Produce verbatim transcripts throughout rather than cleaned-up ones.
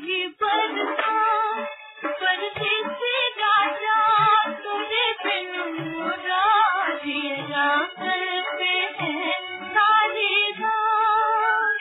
ही बरसा परदेसी राजा तुझे बिन मुरारी करते हैं सारी रात।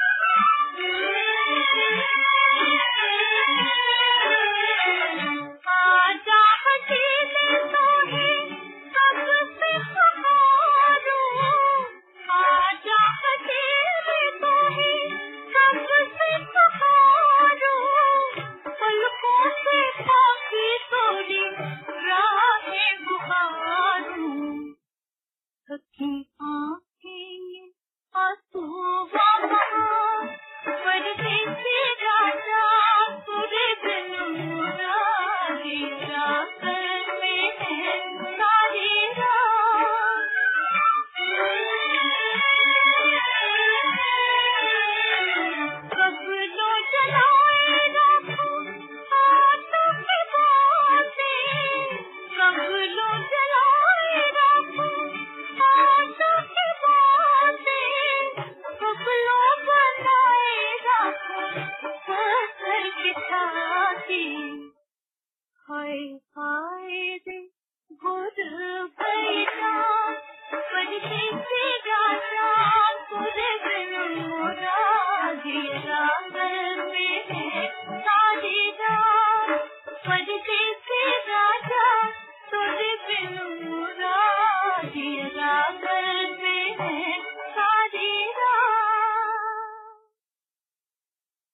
आजा हसीने तो ही सबसे पुकारो, आजा हसीने तो ही सबसे पुकारो, पलकों से बाकी थोड़ी राहें गुहारूं। सखी आँखें आंसू बहा परदेसी राजा तुझे बिन मुरारी करते हैं सारी रात। कब लो जलाए राखों हाथों की बातें, कब लो जलाए राखों हाथों की बातें, कब लो बनाए राखों पत्थर की छाती। हाय हाय रे गुरबैया